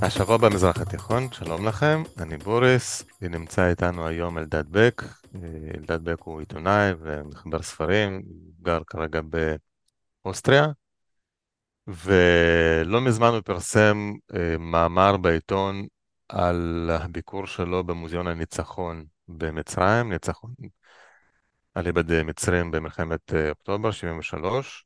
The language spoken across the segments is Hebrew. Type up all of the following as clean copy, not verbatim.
השבוע במזרח התיכון, שלום לכם, אני בוריס, נמצא איתנו היום אלדד בק. אלדד בק הוא עיתונאי ומחבר ספרים, גר כרגע באוסטריה, ולא מזמן הוא פרסם מאמר בעיתון על הביקור שלו במוזיאון הניצחון במצרים, ניצחון על ידי מצרים במלחמת אוקטובר 73,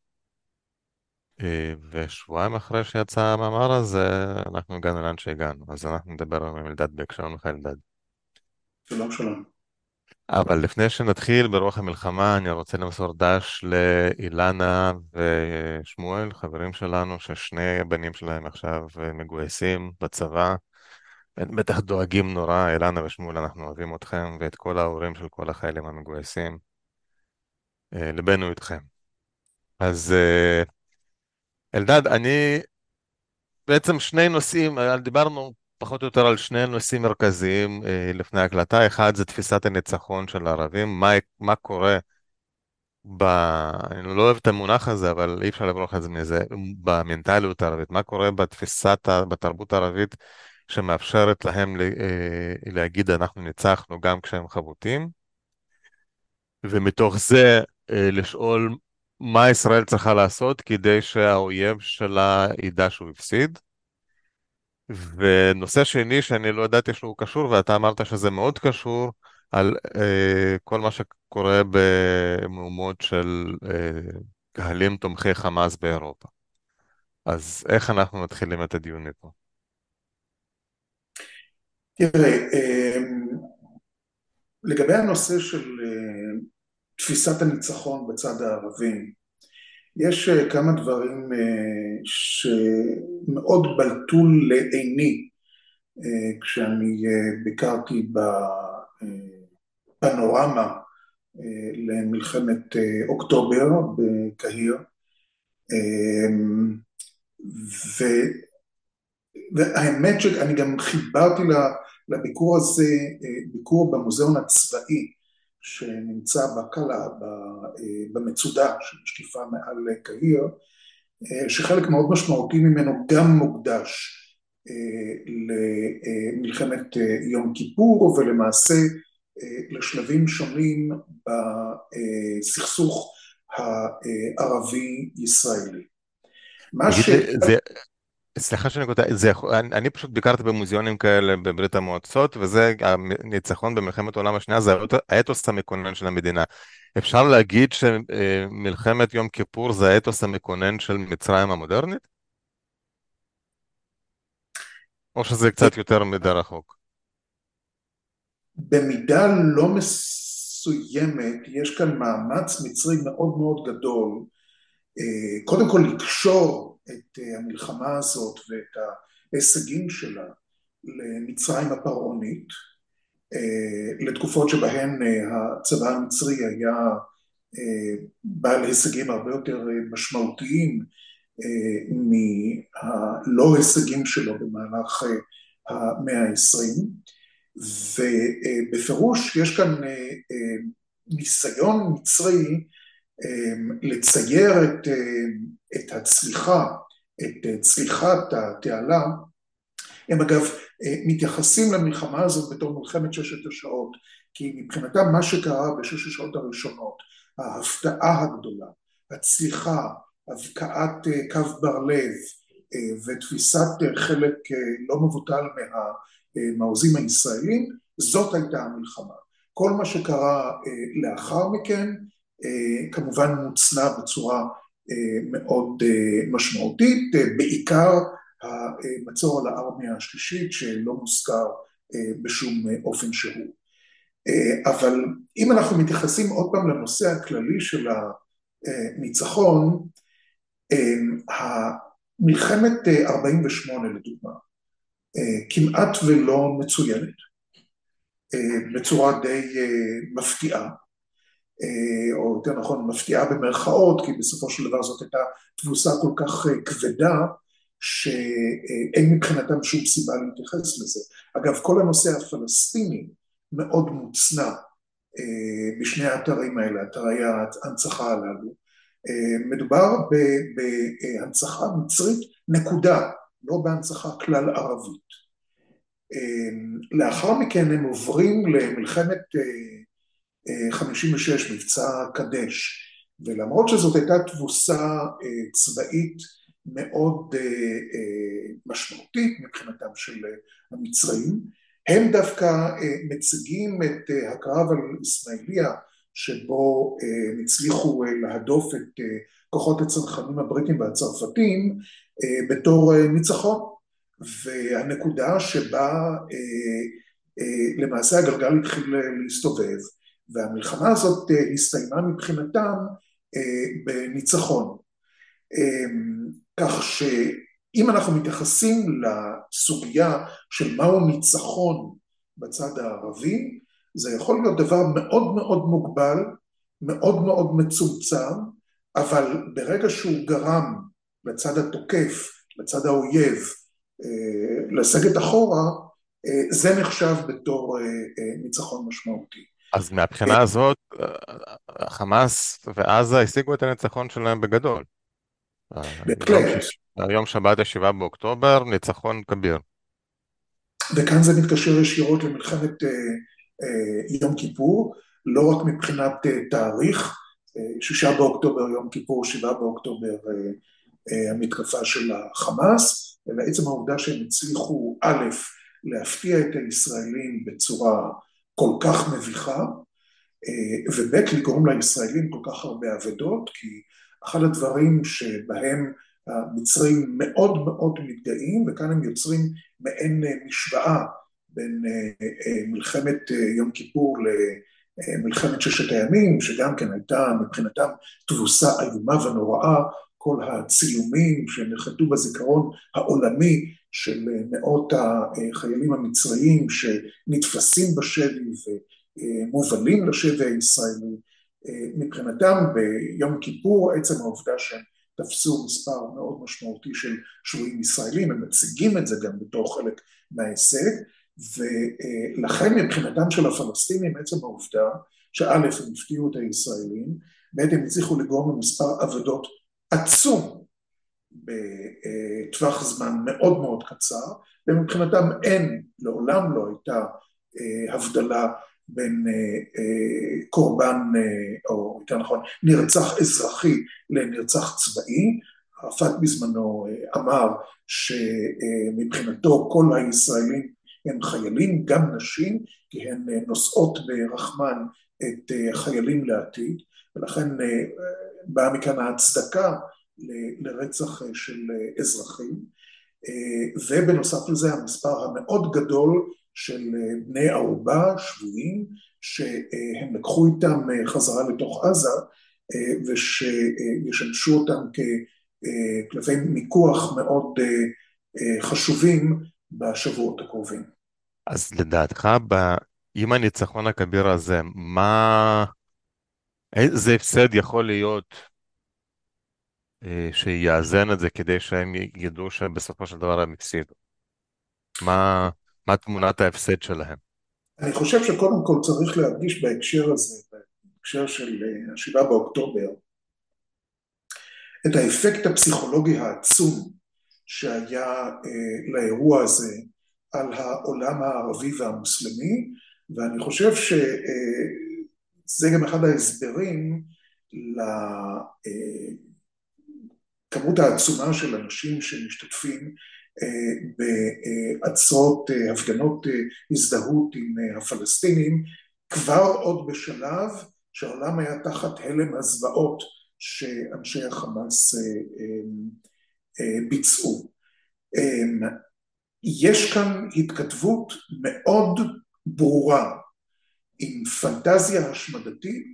ושבועיים אחרי שיצא המאמר הזה, אנחנו הגענו לאן שהגענו. אז אנחנו נדבר עם אלדד בק. שלום לך אלדד. שלום שלום. אבל לפני שנתחיל ברוח המלחמה, אני רוצה למסור ד"ש לאילנה ושמואל, חברים שלנו, ששני הבנים שלהם עכשיו מגויסים בצבא. הם בטח דואגים נורא. אילנה ושמואל, אנחנו אוהבים אתכם ואת כל ההורים של כל החיילים המגויסים. ליבנו איתכם. אז אלדד, אני בעצם שני נושאים, דיברנו פחות או יותר על שני נושאים מרכזיים לפני ההקלטה. אחד זה תפיסת הניצחון של הערבים, מה קורה אני לא אוהב את המונח הזה, אבל אי אפשר לברוח את זה מזה, במנטליות הערבית, מה קורה בתרבות הערבית שמאפשרת להם להגיד אנחנו ניצחנו גם כשהם חבוטים, ומתוך זה לשאול מה ישראל צריכה לעשות כדי שהאויב שלה ידע שהוא הפסיד. ונושא שני שאני לא ידעתי שהוא קשור, ואתה אמרת שזה מאוד קשור, על כל מה שקורה במהומות של קהלים תומכי חמאס באירופה. אז איך אנחנו מתחילים את הדיון מפה? תראה, לגבי הנושא של תפיסת הניצחון בצד הערבי, יש כמה דברים שמאוד בלטו לעיני כשאני ביקרתי בפנורמה למלחמת אוקטובר בקהיר, והאמת שאני גם חיברתי לביקור הזה, ביקור במוזיאון הצבאי שנמצא בקלה, במצודה של שקיפה מעל קהיר, שחלק מאוד משמעותי ממנו גם מוקדש למלחמת יום כיפור, ולמעשה לשלבים שונים בסכסוך הערבי-ישראלי. מה תגיד ש... לי, סליחה שאני קוטע, אני פשוט ביקרתי במוזיאונים כאלה בברית המועצות, וזה הניצחון במלחמת העולם השנייה, זה האתוס המכונן של המדינה. אפשר להגיד שמלחמת יום כיפור זה האתוס המכונן של מצרים המודרנית? או שזה קצת יותר מדי רחוק? במידה לא מסוימת יש כאן מאמץ מצרי מאוד מאוד גדול, קודם כל לקשור את המלחמה הזאת ואת ההישגים שלה למצרים הפרעונית, לתקופות שבהן הצבא המצרי היה בעל הישגים הרבה יותר משמעותיים מהלא הישגים שלו במהלך המאה העשרים, ובפירוש יש כאן ניסיון מצרי לצייר את הצליחה, את צליחת התעלה. הם אגב מתייחסים למלחמה הזאת בתור מלחמת ששת השעות, כי מבחינתם מה שקרה בשש השעות הראשונות, ההפתעה הגדולה, הצליחה, הבקעת קו בר לב ותפיסת חלק לא מבוטל מהמעוזים הישראלים, זאת הייתה המלחמה. כל מה שקרה לאחר מכן כמובן מוצנע בצורה מאוד משמעותית, בעיקר המצור על הארמיה השלישית שלא מוזכר בשום אופן שהוא. אבל אם אנחנו מתייחסים עוד פעם לנושא הכללי של הניצחון, מלחמת 48 לדוגמה כמעט ולא מצוינת בצורה די מפתיעה, או יותר נכון מפתיעה במרכאות, כי בסופו של דבר זאת הייתה תבוסה כל כך כבדה שאין מבחינתם שום סיבה להתייחס לזה. אגב, כל הנושא הפלסטיני מאוד מוצנע בשני האתרים האלה, אתרי ההנצחה הללו. מדובר בהנצחה מצרית נקודה, לא בהנצחה כלל ערבית. לאחר מכן הם עוברים למלחמת 56, מבצע קדש, ולמרות שזאת הייתה תבוסה צבאית מאוד משמעותית מבחינתם של המצרים, הם דווקא מציגים את הקרב על אסמאעיליה, שבו הצליחו להדוף את כוחות הצנחנים הבריטים והצרפתים בתור ניצחון, והנקודה שבה למעשה הגלגל התחיל להסתובב, והמלחמה הזאת הסתיימה מבחינתם בניצחון. כך שאם אנחנו מתייחסים לסוגיה של מהו ניצחון בצד הערבי, זה יכול להיות דבר מאוד מאוד מוגבל, מאוד מאוד מצומצם, אבל ברגע שהוא גרם לצד התוקף, לצד האויב, לסגת אחורה, זה נחשב בתור ניצחון משמעותי. אז מהבחינה הזאת, חמאס ועזה השיגו את הניצחון שלהם בגדול. בהחלט. יום שבת ה-7 באוקטובר, ניצחון כביר. וכאן זה מתקשר ישירות למלחמת יום כיפור, לא רק מבחינת תאריך, 6 באוקטובר יום כיפור, 7 באוקטובר המתקפה של החמאס, אלא עצם העובדה שהם הצליחו א', להפתיע את הישראלים בצורה כל כך מביכה, וב' לגרום לישראלים כל כך הרבה אבדות, כי אחד הדברים שבהם המצרים מאוד מאוד מתגאים, וכאן הם יוצרים מעין משוואה בין מלחמת יום כיפור למלחמת ששת הימים, שגם כן הייתה מבחינתם תבוסה איומה ונוראה, כל הצילומים שנחתו בזיכרון העולמי של מאות החיילים המצריים שנתפסים בשבי ומובלים לשבי הישראלי, מבחינתם ביום כיפור עצם העובדה שהם תפסו מספר מאוד משמעותי של שבויים ישראלים, הם מציגים את זה גם בתור חלק מההישג, ולכן מבחינתם של הפלסטינים עצם העובדה שא' הם הפתיעו את הישראלים, ב' הם הצליחו לגרום למספר אבדות עצום בטווח זמן מאוד מאוד קצר, ומבחינתם אין, לעולם לא הייתה הבדלה בין קורבן, או יותר נכון, נרצח אזרחי לנרצח צבאי. ערפאת בזמנו אמר שמבחינתו כל הישראלים הם חיילים, גם נשים, כי הן נושאות ברחמן את חיילים לעתיד, ולכן באה מכאן ההצדקה לרצח של אזרחים, ובנוסף לזה המספר המאוד גדול של בני ערובה, שבויים, שהם לקחו איתם חזרה לתוך עזה, ושישמשו אותם כקלפי מיקוח מאוד חשובים בשבועות הקרובים. אז לדעתך, עם הניצחון הכביר הזה, איזה הפסד יכול להיות שיאזן את זה כדי שהם ידעו שבסופו של דבר הם הפסידו? מה תמונת ההפסד שלהם? אני חושב שקודם כל צריך להדגיש בהקשר הזה, בהקשר של 7 באוקטובר, את האפקט הפסיכולוגי העצום שהיה לאירוע הזה על העולם הערבי והמוסלמי, ואני חושב שזה גם אחד ההסברים לכמות העצומה של אנשים שמשתתפים בעצרות הפגנות הזדהות עם הפלסטינים, כבר עוד בשלב שהעולם היה תחת הלם הזוועות שאנשי החמאס ביצעו. יש כאן התכתבות מאוד ברורה עם פנטזיה השמדתית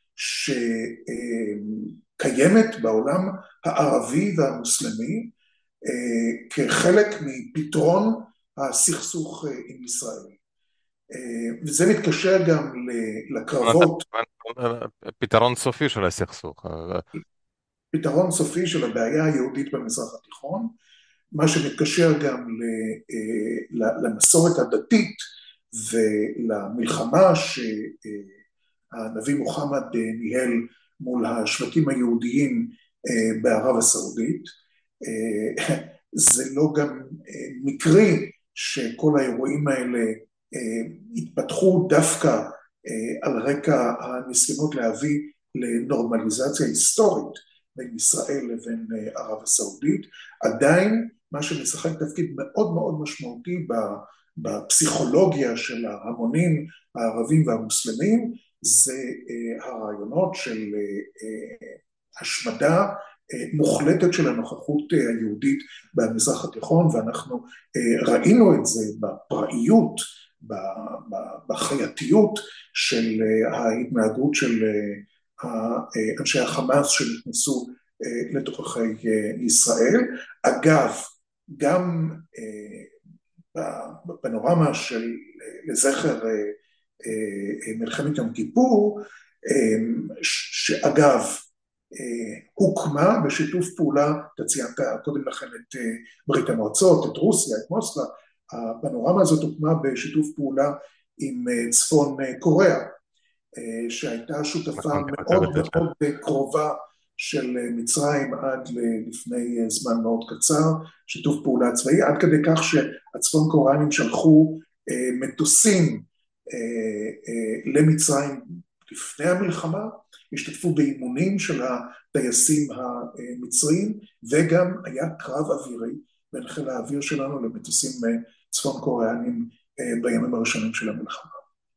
שקיימת בעולם הערבי והמוסלמי כחלק מפתרון הסכסוך עם ישראל. וזה מתקשר גם לקרבות. פתרון סופי של הסכסוך. פתרון סופי של הבעיה היהודית במזרח התיכון, מה שמתקשר גם למסורת הדתית ולמלחמה שהנביא מוחמד ניהל מול השבטים היהודיים בערב הסעודית. זה לא גם מקרי שכל האירועים האלה התפתחו דווקא על רקע הניסיונות להביא לנורמליזציה היסטורית בין ישראל לבין ערב הסעודית. עדיין מה שמשחק תפקיד מאוד מאוד משמעותי בפסיכולוגיה של ההמונים הערבים והמוסלמים זה הרעיונות של השמדה מוחלטת של הנוכחות היהודית במזרח התיכון, ואנחנו ראינו את זה בפראיות, בחייתיות של ההתנהגות של אנשי החמאס שנכנסו לתוככי ישראל. אגב, גם בפנורמה של לזכר מלחמת יום כיפור, שאגב הוקמה בשיתוף פעולה, אתה ציינת קודם לכן את ברית המועצות, את רוסיה, את מוסקבה, הפנורמה הזאת הוקמה בשיתוף פעולה עם צפון קוריאה, שהייתה שותפה מאוד מאוד קרובה של מצרים עד לפני זמן מאוד קצר, שיתוף פעולה צבאי, עד כדי כך שהצפון קוריאנים שלחו מטוסים למצרים לפני המלחמה, השתתפו באימונים של הטייסים המצרים, וגם היה קרב אווירי בין חיל האוויר שלנו למטוסים צפון קוריאנים בימים הראשונים של המלחמה.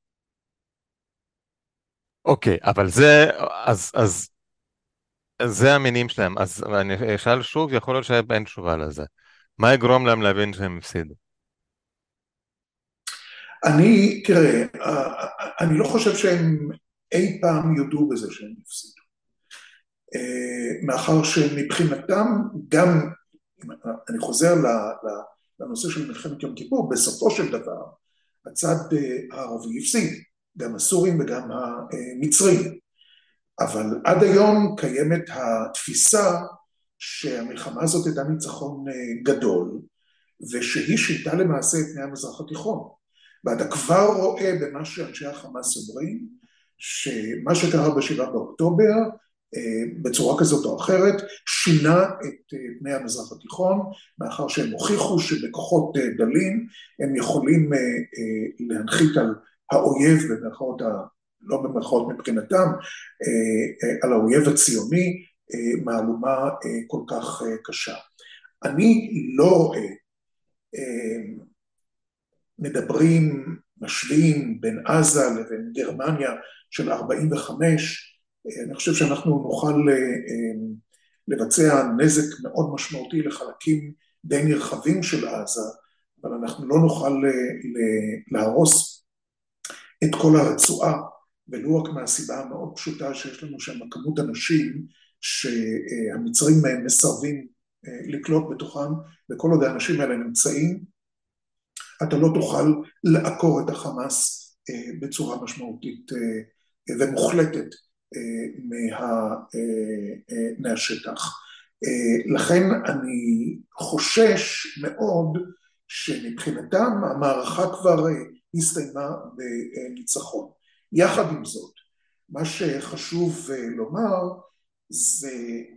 אוקיי, אבל אז זה המינים שלהם, אז אני אשאל שוב, יכול להיות שאין תשובה לזה. מה יגרום להם להבין שהם הפסידו? תראה, אני לא חושב שהם אי פעם יודו בזה שהם הפסידו. מאחר שמבחינתם, גם, אני חוזר לנושא של מלחמת יום כיפור, בסופו של דבר, הצד הערבי הפסיד, גם הסורים וגם המצרים. אבל עד היום קיימת התפיסה שהמלחמה הזאת הייתה ניצחון גדול, ושהיא שינתה למעשה את פני המזרח התיכון. ואתה כבר רואה במה שאנשי החמאס אומרים, שמה שקרה ב7 באוקטובר, בצורה כזאת או אחרת, שינה את פני המזרח התיכון, מאחר שהם הוכיחו שבכוחות דלים הם יכולים להנחית על האויב, במרכאות, לא במרכאות מבחינתם, על האויב הציוני, מהלומה כל כך קשה. אני לא רואה מדברים, משווים בין עזה לבין גרמניה של 45, אני חושב שאנחנו נוכל לבצע נזק מאוד משמעותי לחלקים די נרחבים של עזה, אבל אנחנו לא נוכל להרוס את כל הרצועה, ולא רק מהסיבה המאוד פשוטה שיש לנו שם כמות אנשים שהמצרים מסרבים לקלוט בתוכם, וכל עוד האנשים האלה נמצאים, אתה לא תוכל לעקור את החמאס בצורה משמעותית ומוחלטת מהשטח. לכן אני חושש מאוד שמבחינתם המערכה כבר הסתיימה בניצחון. יחד עם זאת, מה שחשוב לומר זה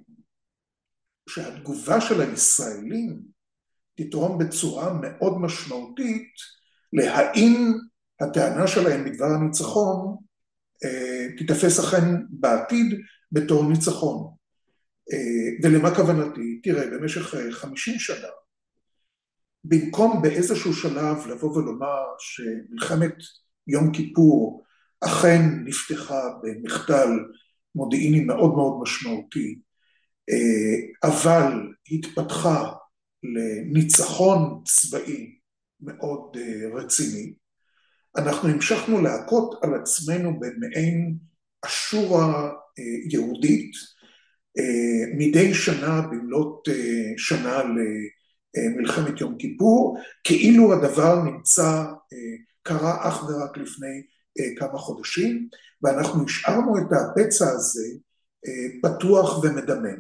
שהתגובה של הישראלים תתרום בצורה מאוד משמעותית להאם הטענה שלהם בדבר הניצחון תתפס אכן בעתיד בתור ניצחון. ולמה כוונתי? תראה, במשך 50 שנה, במקום באיזשהו שלב לבוא ולומר שמלחמת יום כיפור אכן נפתחה במחדל מודיעיני מאוד מאוד משמעותי, אבל התפתחה לניצחון צבאי מאוד רציני, אנחנו המשכנו להכות על עצמנו במעין אשורה יהודית, מדי שנה במלות שנה למלחמת יום כיפור, כאילו הדבר קרה אך ורק לפני כמה חודשים, ואנחנו השארנו את הפצע הזה פתוח ומדמם.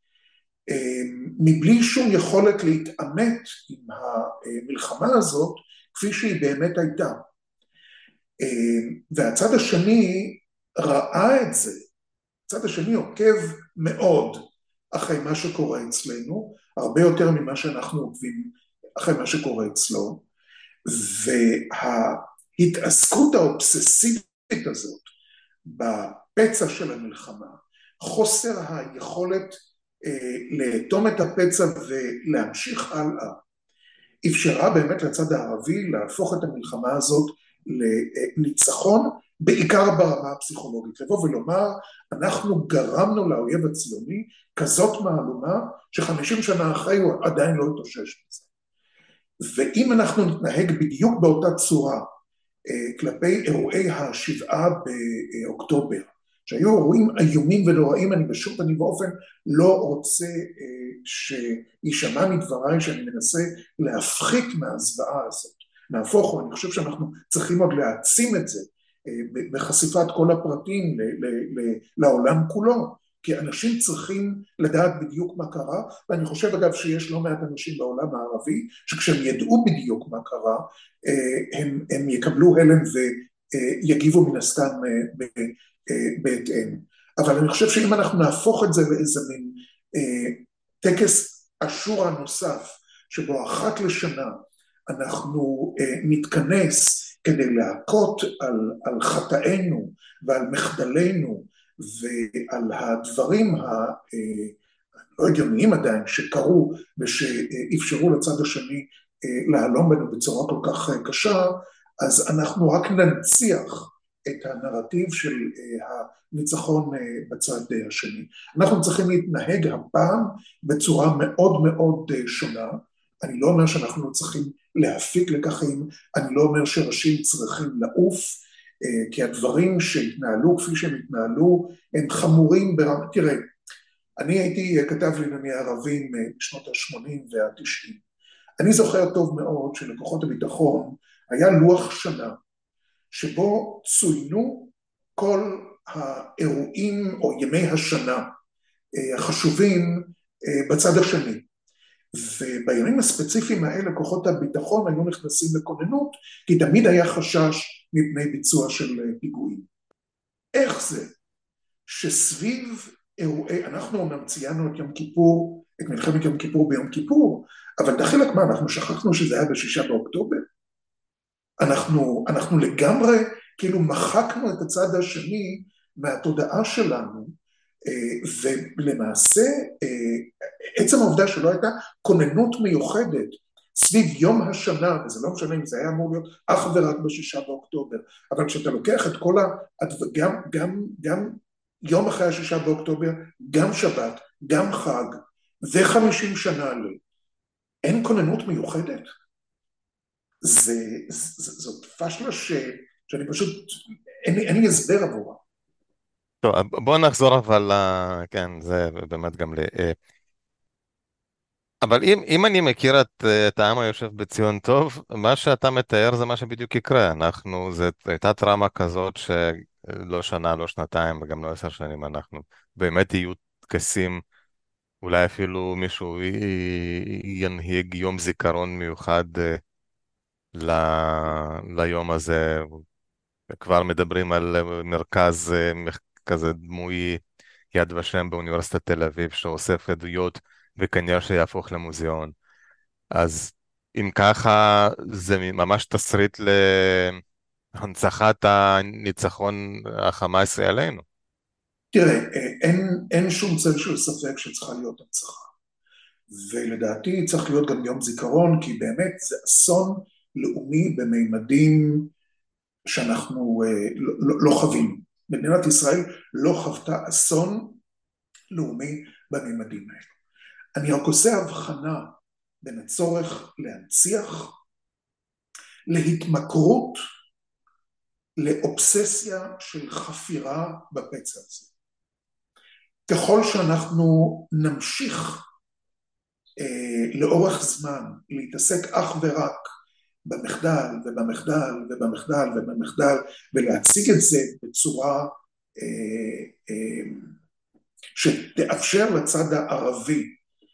מבלי שום יכולת להתעמת עם המלחמה הזאת, כפי שהיא באמת הייתה. והצד השני ראה את זה, הצד השני עוקב מאוד אחרי מה שקורה אצלנו, הרבה יותר ממה שאנחנו עוקבים אחרי מה שקורה אצלו, וההתעסקות האובססיבית הזאת בפצע של המלחמה, חוסר היכולת לאטום את הפצע ולהמשיך הלאה, אפשרה באמת לצד הערבי להפוך את המלחמה הזאת לניצחון, בעיקר ברמה הפסיכולוגית, לבוא ולומר, אנחנו גרמנו לאויב הציוני כזאת מהלומה, ש50 שנה אחרי הוא עדיין לא התאושש מזה. ואם אנחנו נתנהג בדיוק באותה צורה, כלפי אירועי השבעה באוקטובר, שהיו אירועים איומים ונוראים, אני בשום פנים ואופן לא רוצה שישמע מדבריי שאני מנסה להפחית מהזוועה הזאת. נהפוך הוא, אני חושב שאנחנו צריכים עוד להעצים את זה בחשיפת כל הפרטים לעולם כולו, כי אנשים צריכים לדעת בדיוק מה קרה, ואני חושב אגב שיש לא מעט אנשים בעולם הערבי, שכשהם ידעו בדיוק מה קרה, הם יקבלו הלם ויגיבו מן הסתם בהתאם. אבל אני חושב שאם אנחנו נהפוך את זה לאיזה מין טקס אשורה נוסף, שבו אחת לשנה אנחנו נתכנס כדי להכות על חטאינו ועל מחדלינו ועל הדברים הלא הגיוניים עדיין שקרו ושאפשרו לצד השני להלום בנו בצורה כל כך קשה, אז אנחנו רק ננציח את הנרטיב של הניצחון בצד השני. אנחנו צריכים להתנהג הפעם בצורה מאוד מאוד שונה. אני לא אומר שאנחנו צריכים להפיק לקחים, אני לא אומר שראשים צריכים לעוף, כי הדברים שהתנהלו כפי שהם התנהלו הם חמורים ברמה. תראה, אני הייתי כתב לענייני ערבים בשנות ה-80 וה-90. אני זוכר טוב מאוד שלכוחות הביטחון היה לוח שנה שבו צוינו כל האירועים או ימי השנה החשובים בצד השני. ובימים הספציפיים האלה כוחות הביטחון היו נכנסים לכוננות, כי תמיד היה חשש מפני ביצוע של פיגועים. איך זה שסביב אירועי, אנחנו אומנם ציינו את יום כיפור, את מלחמת יום כיפור ביום כיפור, אבל דחילק מה, אנחנו שכחנו שזה היה ב6 באוקטובר? אנחנו לגמרי כאילו מחקנו את הצד השני מהתודעה שלנו, ולמעשה עצם העובדה שלא הייתה כוננות מיוחדת סביב יום השנה, וזה לא משנה אם זה היה אמור להיות אך ורק ב6 באוקטובר, אבל כשאתה לוקח את כל גם יום אחרי ה6 באוקטובר, גם שבת, גם חג, ו50 שנה אין כוננות מיוחדת? זאת פשלה שאני פשוט, אין לי הסבר עבורה. טוב, בוא נחזור אבל, כן, זה באמת גם לי. אבל אם אני מכיר את העם היושב בציון טוב, מה שאתה מתאר זה מה שבדיוק יקרה. זו הייתה טראומה כזאת שלא שנה, לא שנתיים וגם לא 10 שנים, אנחנו באמת יהיו טקסים, אולי אפילו מישהו ינהיג יום זיכרון מיוחד ליום הזה. כבר מדברים על מרכז כזה דמוי יד ושם באוניברסיטת תל אביב שאוסף עדויות וכנראה שיהפוך למוזיאון. אז אם ככה זה ממש תסריט להנצחת הניצחון החמאסי עלינו. תראה, אין שום צל של ספק שצריכה להיות הנצחה. ולדעתי צריך להיות גם יום זיכרון, כי באמת זה אסון לאומי בממדים שאנחנו לא חווינו. מדינת ישראל לא חוותה אסון לאומי בממדים האלה. אני רק עושה הבחנה בין הצורך להנציח, להתמכרות, לאובססיה של חפירה בפצע הזה. ככל שאנחנו נמשיך לאורך זמן להתעסק אך ורק במחדל ובמחדל ובמחדל ובמחדל, ולהציג את זה בצורה שתאפשר לצד הערבי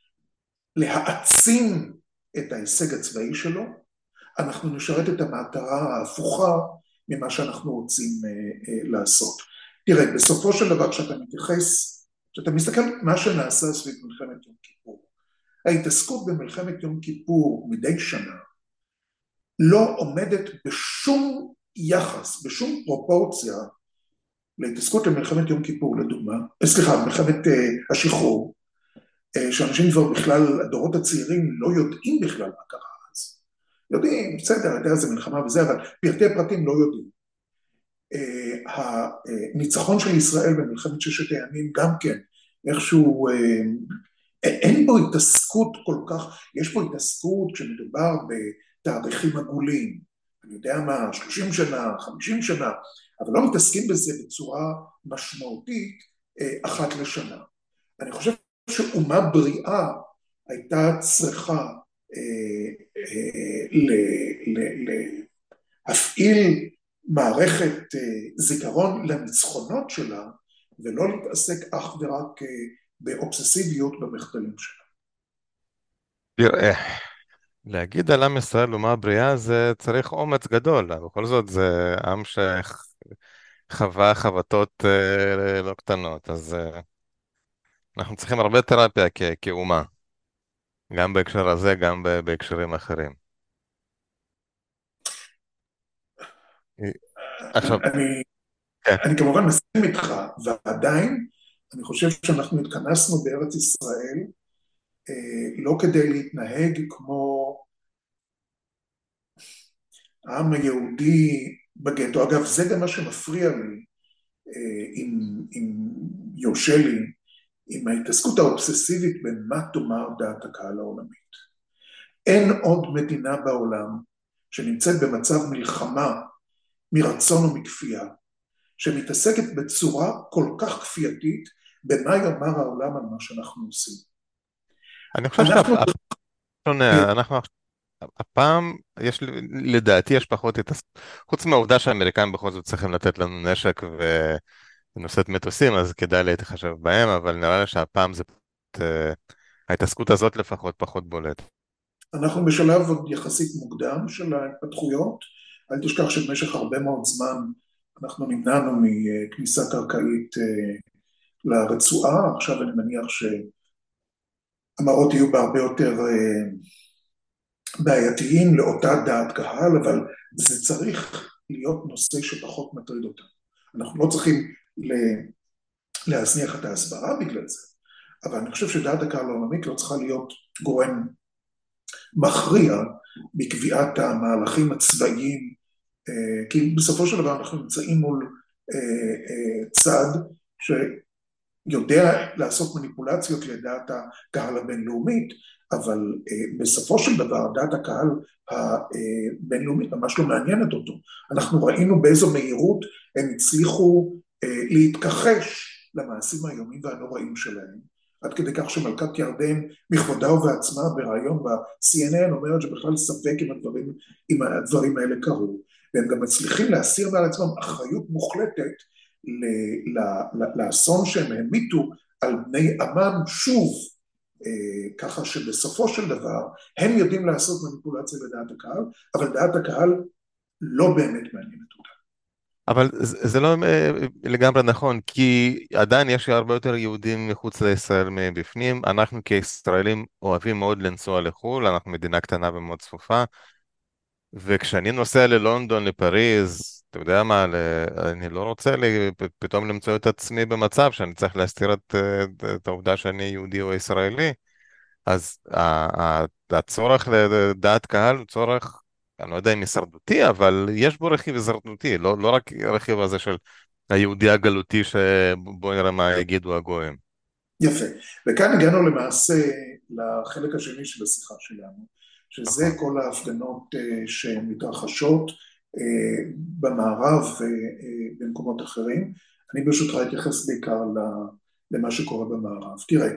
להעצים את ההישג הצבאי שלו, אנחנו נשרת את המטרה ההפוכה ממה שאנחנו רוצים לעשות. תראה, בסופו של דבר כשאתה מתייחס, כשאתה מסתכל מה שנעשה סביב מלחמת יום כיפור, ההתעסקות במלחמת יום כיפור מדי שנה לא עומדת בשום יחס, בשום פרופורציה להתעסקות למלחמת יום כיפור לדוגמה, סליחה, מלחמת השחרור, שאנשים כבר בכלל, הדורות הצעירים לא יודעים בכלל מה קרה אז. יודעים, בסדר, יודע זה מלחמה וזה, אבל פרטי פרטים לא יודעים. הניצחון של ישראל במלחמת ששת הימים גם כן, איכשהו, אין בו התעסקות כל כך, יש בו התעסקות כשמדובר בתאריכים עגולים, אני יודע מה, 30 שנה, 50 שנה, אבל לא מתעסקים בזה בצורה משמעותית אחת לשנה. אני חושב שאומה בריאה הייתה צריכה להפעיל מערכת זיכרון לניצחונות שלה, ולא להתעסק אך ורק באובססיביות במחדלים שלה. תראה, להגיד על עם ישראל אומה בריאה זה צריך אומץ גדול, בכל זאת זה עם שחווה חבטות לא קטנות, אז אנחנו צריכים הרבה תרפיה כאומה, גם בהקשר הזה, גם בהקשרים אחרים. עכשיו, אני, כן, אני כמובן מסכים איתך, ועדיין אני חושב שאנחנו התכנסנו בארץ ישראל לא כדי להתנהג כמו העם היהודי בגטו. אגב, זה גם מה שמפריע לי, אם יורשה לי, עם ההתעסקות האובססיבית במה תאמר דעת הקהל העולמית. אין עוד מדינה בעולם שנמצאת במצב מלחמה מרצון ומכפייה, שמתעסקת בצורה כל כך כפייתית במה יאמר העולם על מה שאנחנו עושים. אני חושב אנחנו, שהפעם שונה, הפעם לדעתי יש פחות חוץ מהעובדה שהאמריקאים בכל זאת צריכים לתת לנו נשק ונושאת מטוסים, אז כדאי להתחשב בהם, אבל נראה לי שהפעם זה ההתעסקות הזאת לפחות פחות בולט. אנחנו בשלב עוד יחסית מוקדם של ההתפתחויות, אל תשכח שבמשך הרבה מאוד זמן אנחנו נמנענו מכניסה קרקעית לרצועה, עכשיו אני מניח שהמראות יהיו בהרבה יותר בעייתיים לאותה דעת קהל, אבל זה צריך להיות נושא שפחות מטריד אותנו. אנחנו לא צריכים להזניח את ההסברה בגלל זה, אבל אני חושב שדעת הקהל העולמית לא צריכה להיות גורם מכריע בקביעת המהלכים הצבאיים, כי בסופו של דבר אנחנו נמצאים מול צד שיודע לעשות מניפולציות לדעת הקהל הבינלאומית, אבל בסופו של דבר דעת הקהל הבינלאומית ממש לא מעניינת אותו. אנחנו ראינו באיזו מהירות הם הצליחו להתכחש למעשים האיומים והנוראים שלהם, עד כדי כך שמלכת ירדן בכבודה ובעצמה בריאיון ב-CNN אומרת שבכלל ספק אם הדברים האלה קרו, והם גם מצליחים להסיר מעל עצמם אחריות מוחלטת לאסון שהם המיתו על בני עמם שוב, ככה שבסופו של דבר הם יודעים לעשות מניפולציה לדעת הקהל, אבל דעת הקהל לא באמת מעניינת אותה. אבל זה לא לגמרי נכון, כי עדיין יש הרבה יותר יהודים מחוץ לישראל מבפנים. אנחנו כישראלים אוהבים מאוד לנסוע לחו"ל, אנחנו מדינה קטנה ומאוד צפופה, וכשאני נוסע ללונדון, לפריז, אתה יודע מה, אני לא רוצה פתאום למצוא את עצמי במצב שאני צריך להסתיר את העובדה שאני יהודי או ישראלי. אז הצורך לדעת קהל הוא צורך, אני לא יודע אם הישרדותי, אבל יש בו רכיב הישרדותי, לא רק הרכיב הזה של היהודי הגלותי שבוא נראה מה יגידו הגויים. יפה, וכאן הגענו למעשה לחלק השני של השיחה שלנו, שזה נכון. כל ההפגנות שמתרחשות במערב ובמקומות אחרים. אני ברשותך אתייחס בעיקר למה שקורה במערב. תראה,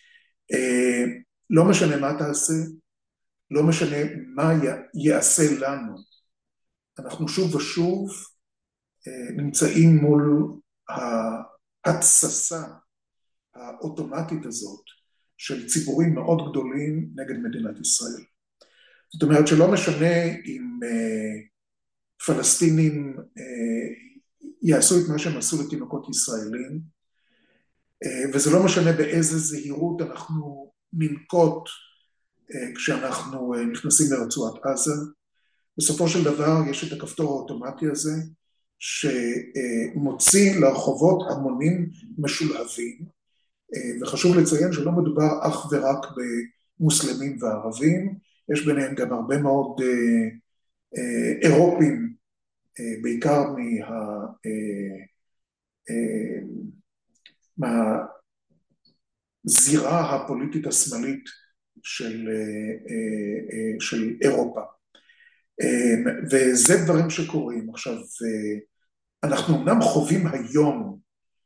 לא משנה מה תעשה, לא משנה מה יעשה לנו, אנחנו שוב ושוב נמצאים מול ההתססה האוטומטית הזאת של ציבורים מאוד גדולים נגד מדינת ישראל. זאת אומרת שלא משנה אם פלסטינים יעשו את מה שהם עשו לתינוקות ישראלים, וזה לא משנה באיזה זהירות אנחנו ננקוט כשאנחנו נכנסים לרצועת עזה. בסופו של דבר יש את הכפתור האוטומטי הזה, שמוציא לרחובות המונים משולהבים, וחשוב לציין שלא מדובר אך ורק במוסלמים וערבים, יש ביניהם גם הרבה מאוד אירופים, בעיקר מהזירה הפוליטית השמאלית של אירופה. וזה דברים שקורים. עכשיו, אנחנו אמנם חווים היום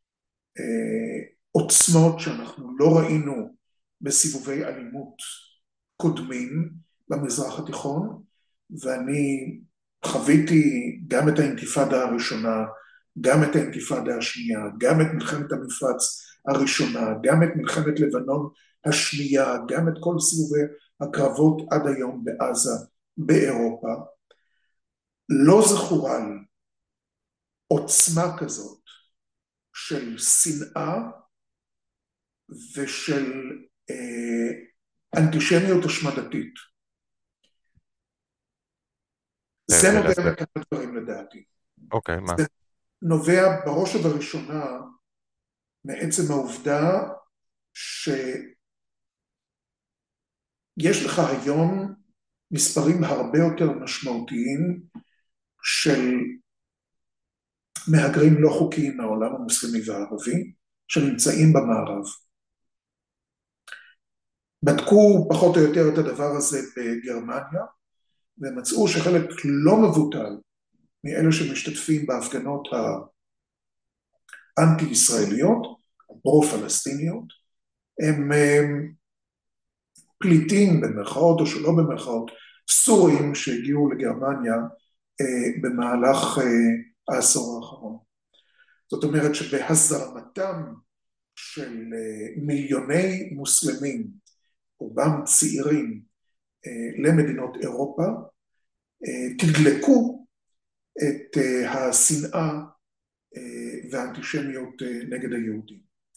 עוצמות שאנחנו לא ראינו בסיבובי אלימות קודמים במזרח התיכון, ואני חוויתי גם את האינתיפאדה הראשונה, גם את האינתיפאדה השנייה, גם את מלחמת המפרץ הראשונה, גם את מלחמת לבנון השנייה, גם את כל סיבובי הקרבות עד היום בעזה, באירופה. לא זכורה לי עוצמה כזאת של שנאה ושל אנטישמיות השמדתית. זה נובע מכמה דברים לדעתי. אוקיי, מה? זה נובע בראש ובראשונה מעצם העובדה שיש לך היום מספרים הרבה יותר משמעותיים של מהגרים לא חוקיים מהעולם המוסלמי והערבי שנמצאים במערב. בדקו פחות או יותר את הדבר הזה בגרמניה, ומצאו שחלק לא מבוטל מאלה שמשתתפים בהפגנות האנטי-ישראליות, הפרו-פלסטיניות, הם פליטים במרכאות או שלא במרכאות, סורים שהגיעו לגרמניה במהלך העשור האחרון. זאת אומרת שבהזרמתם של מיליוני מוסלמים, רובם צעירים, למדינות אירופה, תדלקו את השנאה והאנטישמיות נגד היהודים.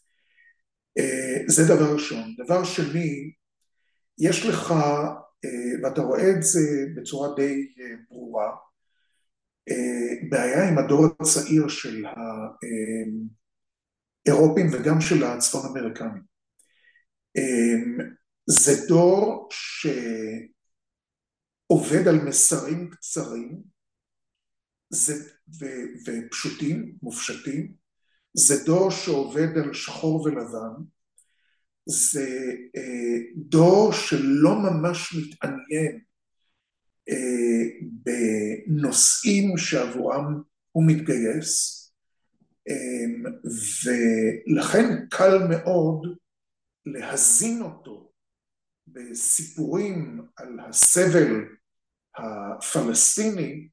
זה דבר ראשון. דבר שני, יש לך, ואתה רואה את זה בצורה די ברורה, בעיה עם הדור הצעיר של האירופים וגם של הצפון אמריקנים. זה דור שעובד על מסרים קצרים ופשוטים, מופשטים. זה דור שעובד על שחור ולבן. זה דור שלא ממש מתעניין בנושאים שעבורם הוא מתגייס, ולכן קל מאוד להזין אותו בסיפורים על הסבל הפלסטיני,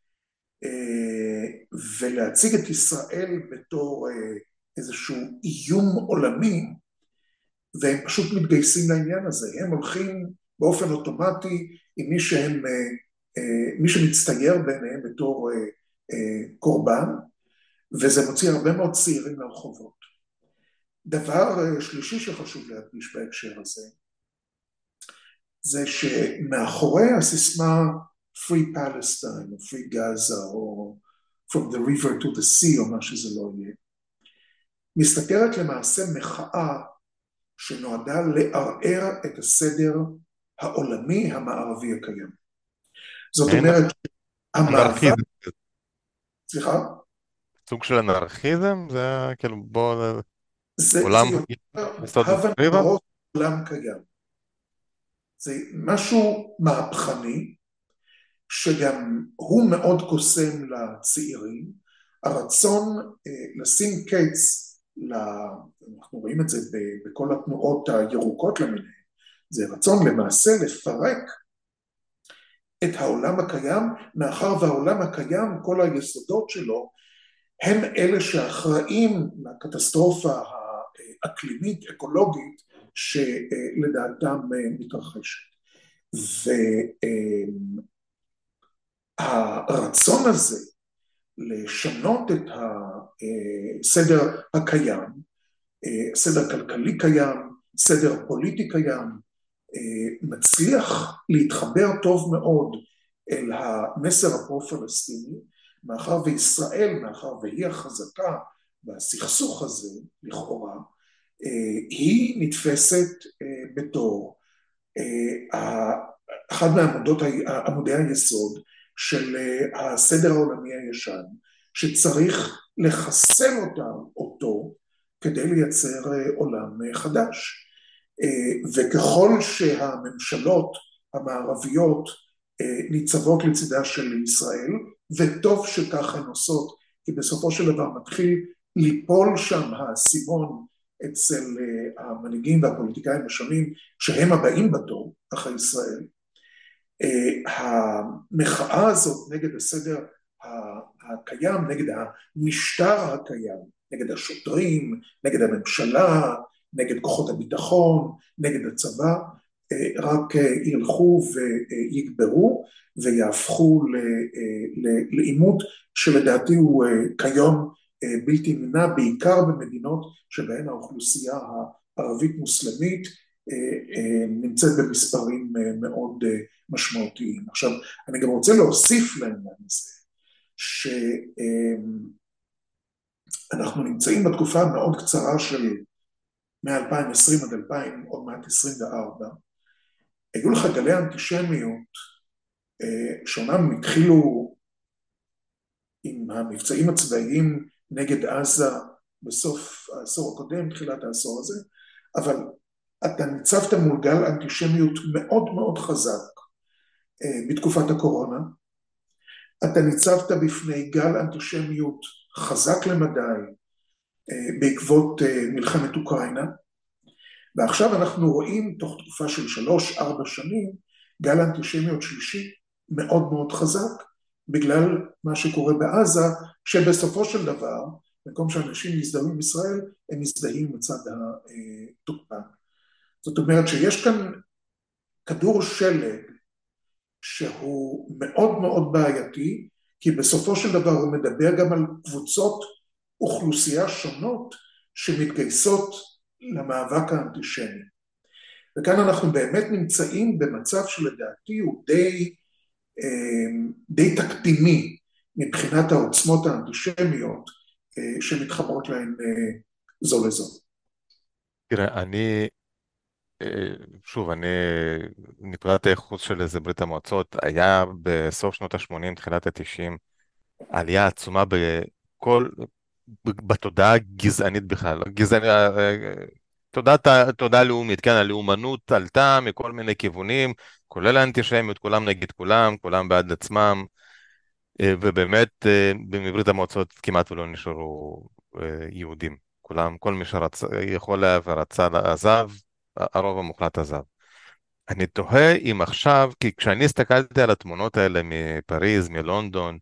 ולהציג את ישראל בתור איזשהו איום עולמי, והם פשוט מתגייסים לעניין הזה. הם הולכים באופן אוטומטי עם מי שמצטייר ביניהם בתור קורבן, וזה מוציא הרבה מאוד צעירים לרחובות. דבר שלישי שחשוב להדגיש בהקשר הזה, זה שמאחורי הסיסמה Free Palestine, או Free Gaza, או From the River to the Sea, או מה שזה לא יהיה, מסתתרת למעשה מחאה שנועדה לערער את הסדר העולמי המערבי הקיים. זאת אומרת, המאבק... סליחה? סוג של אנרכיזם? זה כאילו בוא... זה עולם קיים. זה משהו מהפכני, שגם הוא מאוד קוסם לצעירים, הרצון לשים קץ, אנחנו רואים את זה בכל התנועות הירוקות למיניהן, זה רצון למעשה לפרק את העולם הקיים, מאחר והעולם הקיים, כל היסודות שלו, הם אלה שאחראים לקטסטרופה האקלימית, אקולוגית, שלדעתם מתרחשת. והרצון הזה לשנות את הסדר הקיים, סדר כלכלי קיים, סדר פוליטי קיים, מצליח להתחבר טוב מאוד אל המסר הפרו-פלסטיני, מאחר וישראל, מאחר והיא החזקה בסכסוך הזה, לכאורה, היא נתפסת בתור אחד מעמודי היסוד של הסדר העולמי הישן, שצריך לחסל אותו כדי לייצר עולם חדש. וככל שהממשלות המערביות ניצבות לצידה של ישראל, וטוב שכך הן עושות, כי בסופו של דבר מתחיל ליפול שם האסימון אצל המנהיגים והפוליטיקאים השונים, שהם הבאים בתור אחרי ישראל. המחאה הזאת נגד הסדר הקיים, נגד המשטר הקיים, נגד השוטרים, נגד הממשלה, נגד כוחות הביטחון, נגד הצבא, רק ילכו ויגברו ויהפכו לעימות שלדעתי הוא כיום בלתי נמנע, בעיקר במדינות שבהן האוכלוסייה הערבית מוסלמית נמצאת במספרים מאוד משמעותיים. עכשיו, אני גם רוצה להוסיף לעניין הזה, שאנחנו נמצאים בתקופה המאוד קצרה של מ-2020 עד 2000, עוד מעט 24, היו לך גלי אנטישמיות, שאומנם התחילו עם המבצעים הצבאיים נגד עזה בסוף העשור הקודם, תחילת העשור הזה, אבל אתה ניצבת מול גל אנטישמיות מאוד מאוד חזק בתקופת הקורונה, אתה ניצבת בפני גל אנטישמיות חזק למדי בעקבות מלחמת אוקראינה, ועכשיו אנחנו רואים תוך תקופה של 3-4 שנים גל אנטישמיות שלישי מאוד מאוד חזק, בגלל מה שקורה בעזה, שבסופו של דבר, במקום שאנשים מזדהים עם ישראל, הם מזדהים מצד התוקפן. זאת אומרת שיש כאן כדור שלג שהוא מאוד מאוד בעייתי, כי בסופו של דבר הוא מדבר גם על קבוצות אוכלוסייה שונות שמתגייסות למאבק האנטישמי. וכאן אנחנו באמת נמצאים במצב שלדעתי הוא די תקדימי מבחינת העוצמות האנטישמיות שמתחברות להן זו לזו. תראה, שוב, נקודת הייחוס של זה ברית המועצות, היה בסוף שנות ה-80, תחילת ה-90, עלייה עצומה בתודעה הגזענית בכלל, תודעה לאומית, כן, הלאומנות עלתה מכל מיני כיוונים, כולל האנטישמיות, כולם נגד כולם, כולם בעד עצמם, ובאמת בברית המועצות כמעט ולא נשארו יהודים, כולם, כל מי שיכול היה ורצה עזב, הרוב המוחלט עזב. אני תוהה אם עכשיו, כי כשאני הסתכלתי על התמונות האלה מפריז, מלונדון,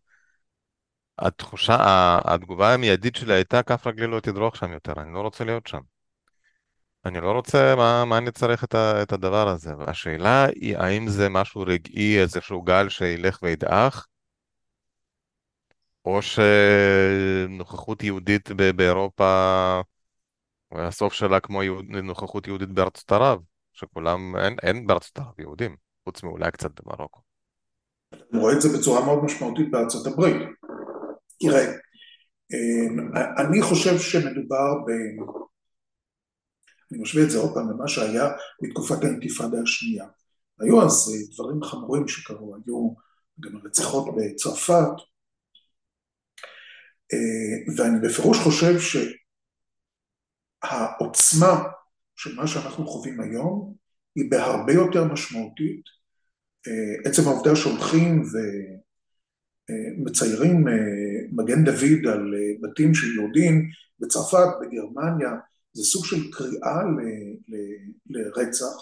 התגובה המיידית שלי הייתה, כף רגלי לא תדרוך שם יותר, אני לא רוצה להיות שם. אני לא רוצה, מה אני צריך את הדבר הזה? השאלה היא, האם זה משהו רגעי, איזשהו גל שילך וידעך, או שנוכחות יהודית באירופה, הסוף שלה כמו נוכחות יהודית בארצות ערב, שכולם, אין בארצות ערב יהודים, חוץ מאולי קצת במרוקו. אני רואה את זה בצורה מאוד משמעותית בארצות הברית. תראה, אני חושב שמדובר אני משווה את זה עוד פעם למה שהיה בתקופת האינתיפאדה השנייה. היו אז דברים חמורים שקרו, היו גם הרציחות בצרפת, ואני בפירוש חושב שהעוצמה של מה שאנחנו חווים היום היא בהרבה יותר משמעותית. עצם העובדה שהולכים ומציירים מגן דוד על בתים של יהודים בצרפת, בגרמניה, זה סוג של קריאה לרצח,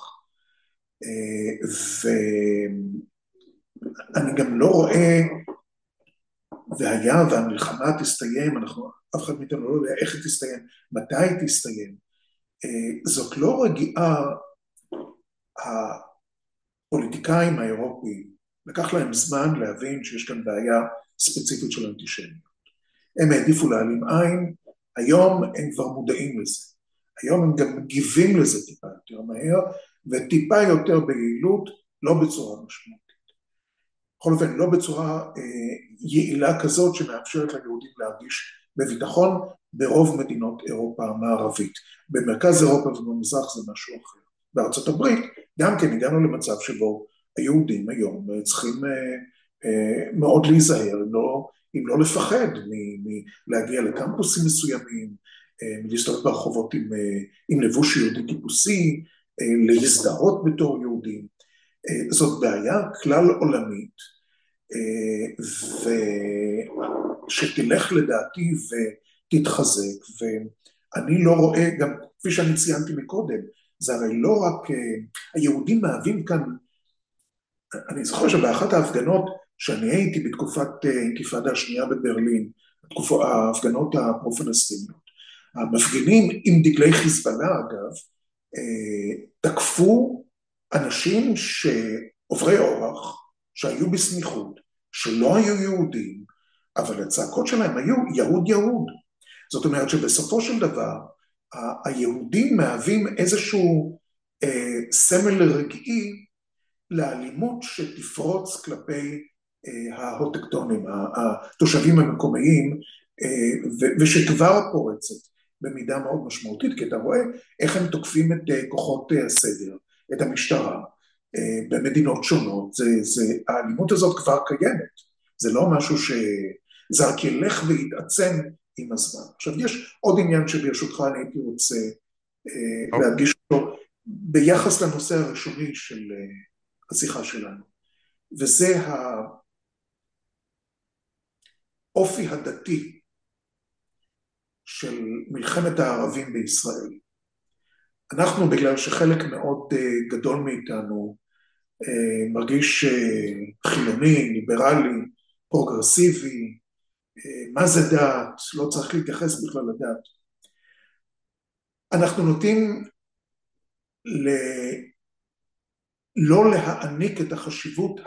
ואני גם לא רואה, והיה והמלחמה תסתיים, אף אחד מאיתנו לא יודע איך היא תסתיים, מתי היא תסתיים, זאת לא רגיעה. הפוליטיקאים האירופיים, לקח להם זמן להבין שיש כאן בעיה ספציפית של אנטישמיות. הם העדיפו להעלים עין, היום הם כבר מודעים לזה. היום הם גם מגיבים לזה טיפה יותר מהר, וטיפה יותר ביעילות, לא בצורה משמעותית. בכל אופן, לא בצורה יעילה כזאת שמאפשרת ליהודים להרגיש בביטחון ברוב מדינות אירופה המערבית. במרכז אירופה ובמזרח זה משהו אחר. בארצות הברית גם כן הגענו למצב שבו היהודים היום צריכים מאוד להיזהר, אם לא לפחד מלהגיע לקמפוסים מסוימים, להסתובב ברחובות עם לבוש יהודי טיפוסי, להזדהות בתור יהודים. זאת בעיה כלל עולמית, ושתלך לדעתי ותתחזק, ואני לא רואה, גם כפי שאני ציינתי מקודם, זה הרי לא רק, היהודים מהווים כאן, אני זוכר שבאחת ההפגנות שאני הייתי בתקופת האינתיפאדה השנייה בברלין, ההפגנות הפרו-פלסטיניות, המפגינים עם דגלי חיזבאללה אגב, תקפו אנשים שעוברי אורח, שהיו בסמיכות, שלא היו יהודים, אבל הצעקות שלהם היו יהוד יהוד. זאת אומרת שבסופו של דבר, היהודים מהווים איזשהו סמל רגעי לאלימות שתפרוץ כלפי ההוטקטונים, התושבים המקומיים, ושכבר פורצת במידה מאוד משמעותית, כי אתה רואה איך הם תוקפים את כוחות הסדר, את המשטרה, במדינות שונות. האלימות הזאת כבר קיימת, זה לא משהו שזה רק ילך ויתעצם עם הזמן. עכשיו יש עוד עניין שברשותך אני הייתי רוצה להדגיש אותו ביחס לנושא הראשוני של השיחה שלנו, וזה האופי הדתי של מלחמת הערבים בישראל. אנחנו, בגלל שחלק מאוד גדול מאיתנו מרגיש חילוני, ליברלי, פרוגרסיבי, מה זה דת, לא צריך להתייחס בכלל לדת. אנחנו נוטים לא להעניק את החשיבות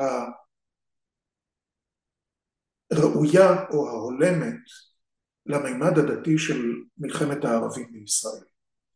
הראויה או ההולמת למימד הדתי של מלחמת הערבים בישראל.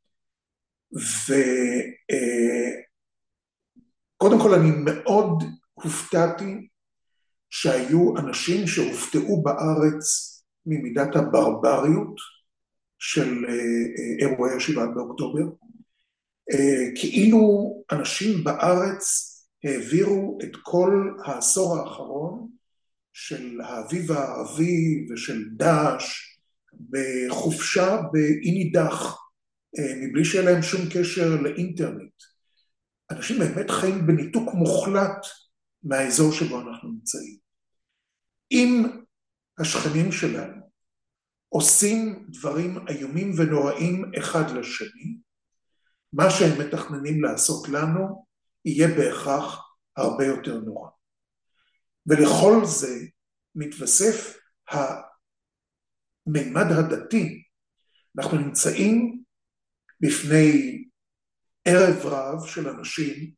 וקודם כל אני מאוד הופתעתי שהיו אנשים שהופתעו בארץ ממידת הברבריות של אירועי ה7 באוקטובר, כאילו אנשים בארץ העבירו את כל העשור האחרון של האביב הערבי ושל דאעש בחופשה באי נידח, מבלי שיהיה להם שום קשר לאינטרנט. אנשים באמת חיים בניתוק מוחלט מהאזור שבו אנחנו נמצאים. אם השכנים שלנו עושים דברים איומים ונוראים אחד לשני, מה שהם מתכננים לעשות לנו יהיה בהכרח הרבה יותר נורא. ולכל זה מתווסף המימד הדתי. אנחנו נמצאים בפני ערב רב של אנשים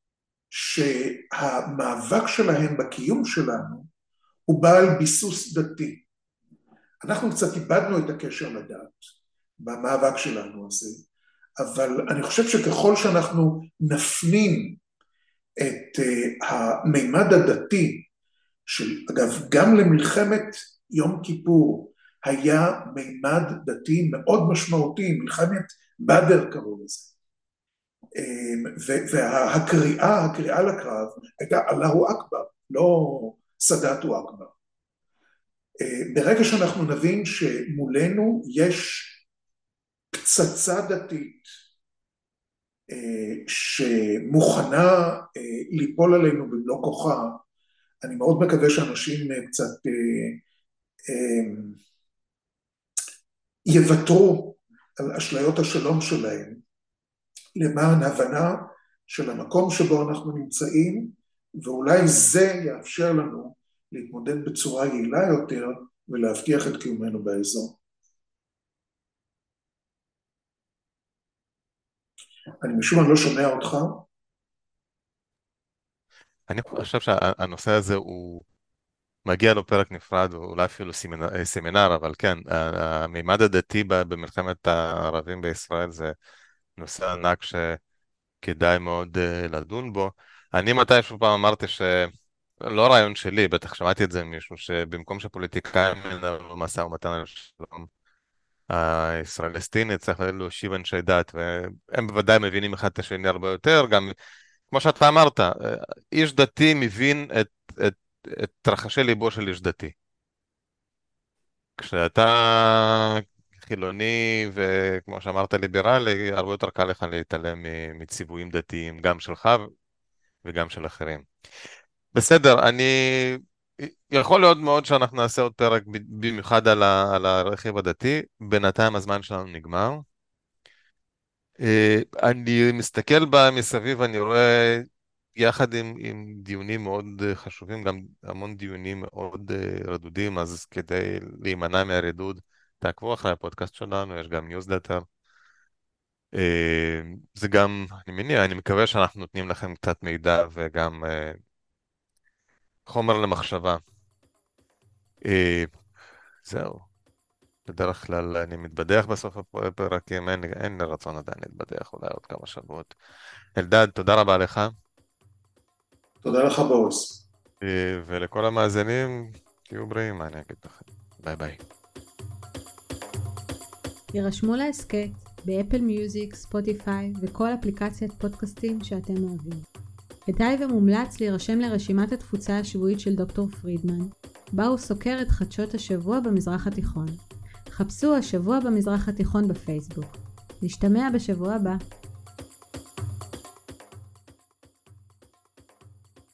שהמאבק שלהם בקיום שלנו הוא בעל ביסוס דתי. אנחנו קצת איבדנו את הקשר לדת במאבק שלנו הזה, אבל אני חושב שככל שאנחנו נפנים את המימד הדתי, אגב גם למלחמת יום כיפור היה מימד דתי מאוד משמעותי, מלחמת בדר קראו לזה, והקריאה לקרב הייתה אללהו אכבר, לא סאדאת הוא אכבר. ברגע שאנחנו נבין שמולנו יש פצצה דתית שמוכנה ליפול עלינו במלוא כוחה, אני מאוד מקווה שאנשים קצת יוותרו על אשליות השלום שלהם, למען הבנה של המקום שבו אנחנו נמצאים, ואולי זה יאפשר לנו להתמודד בצורה יעילה יותר, ולהבטיח את קיומנו באזור. אני משום מה לא שומע אותך. אני חושב שהנושא הזה הוא מגיע לו פרק נפרד, ואולי אפילו סמינר, אבל כן, המימד הדתי במלחמת הערבים בישראל זה נושא ענק כדאי מאוד לדון בו. אני מתישהו פעם אמרתי לא רעיון שלי, בטח שמעתי את זה ממישהו, שבמקום שפוליטיקאים ינהלו משא ומתן על שלום הישראלסטיני, צריך להושיב אנשי דת, והם בוודאי מבינים אחד את השני הרבה יותר, גם כמו שאתה אמרת, איש דתי מבין את, את רחשי ליבו של איש דתי. כשאתה חילוני וכמו שאמרת ליברלי, הרבה יותר קל לך להתעלם מציוויים דתיים, גם שלך וגם של אחרים. בסדר, יכול להיות מאוד שאנחנו נעשה עוד פרק במיוחד על הרכיב הדתי, בינתיים הזמן שלנו נגמר. אני מסתכל מסביב, אני רואה יחד עם דיונים מאוד חשובים, גם המון דיונים מאוד רדודים, אז כדי להימנע מהרידוד, תעקבו אחרי הפודקאסט שלנו, יש גם ניוזלטר. זה גם, אני מניח, אני מקווה שאנחנו נותנים לכם קצת מידע וגם חומר למחשבה. זהו, בדרך כלל אני מתבדח בסוף הפרקים, אין לי רצון עדיין להתבדח, אולי עוד כמה שבועות. אלדד, תודה רבה לך. תודה לך בוריס. ולכל המאזינים, תהיו בריאים, מה אני אגיד לכם. ביי ביי. יירשמו להסכת באפל מיוזיק, ספוטיפיי וכל אפליקציית פודקאסטים שאתם אוהבים. כדאי ומומלץ להירשם לרשימת התפוצה השבועית של דוקטור פרידמן, בה הוא סוקר את חדשות השבוע במזרח התיכון. חפשו השבוע במזרח התיכון בפייסבוק. נשתמע בשבוע הבא.